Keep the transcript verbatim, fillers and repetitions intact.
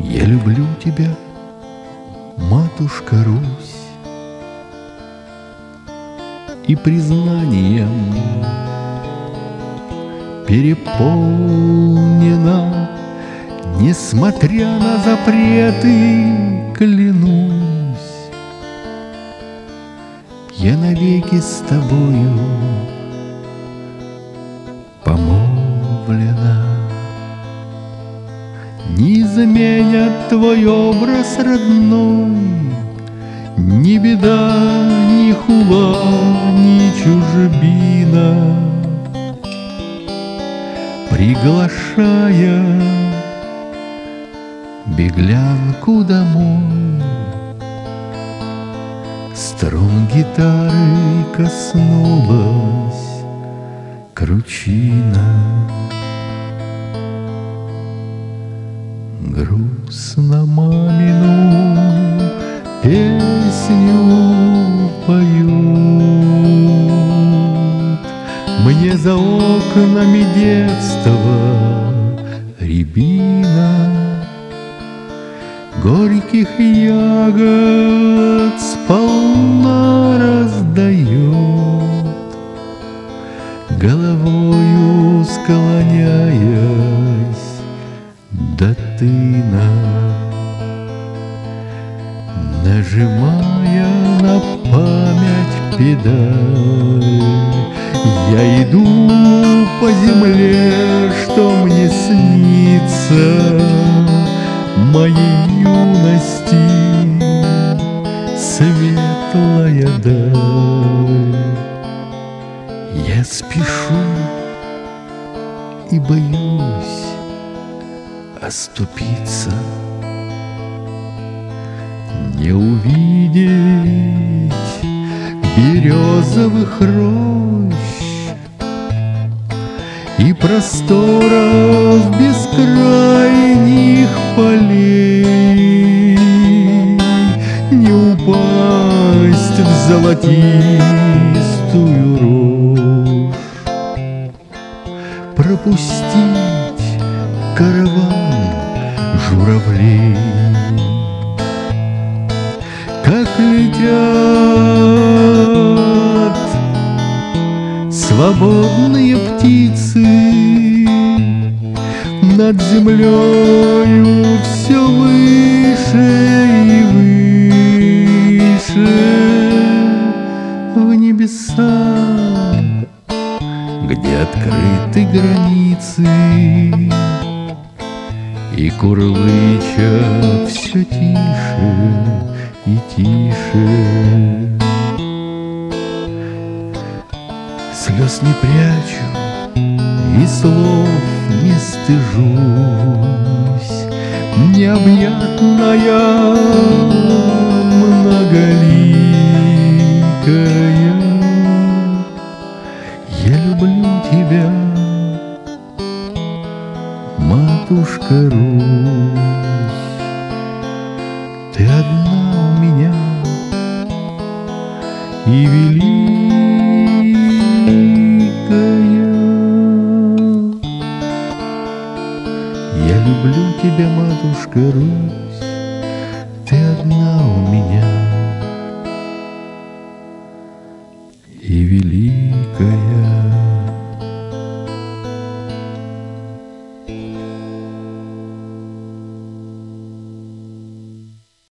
Я люблю тебя, матушка Русь, и признанием переполнена, несмотря на запреты, клянусь, я навеки с тобою помолвлена. Не заменят твой образ родной ни беда, ни хула, ни чужбина, приглашая беглянку домой. Струн гитары коснулась кручина. Грустно мамину песню поют мне за окнами детства рябина горьких ягод сполна раздает, головою склоняясь до тына, нажимая на память педаль. Я иду по земле, что мне снится моей юности светлая даль. Я спешу и боюсь оступиться, не увидеть березовых рощ и просторов бескрайних полей, не упасть в золотистую рожь, пропустить караван журавлей. Как летят свободные птицы над землею все выше и выше в небеса, где открыты границы, и курлыча все тише и тише. Слез не прячу и слов не стыжусь, необъятная, многоликая. Я люблю тебя, матушка Русь, ты одна у меня и великая. Я люблю тебя, матушка Русь, ты одна у меня и великая.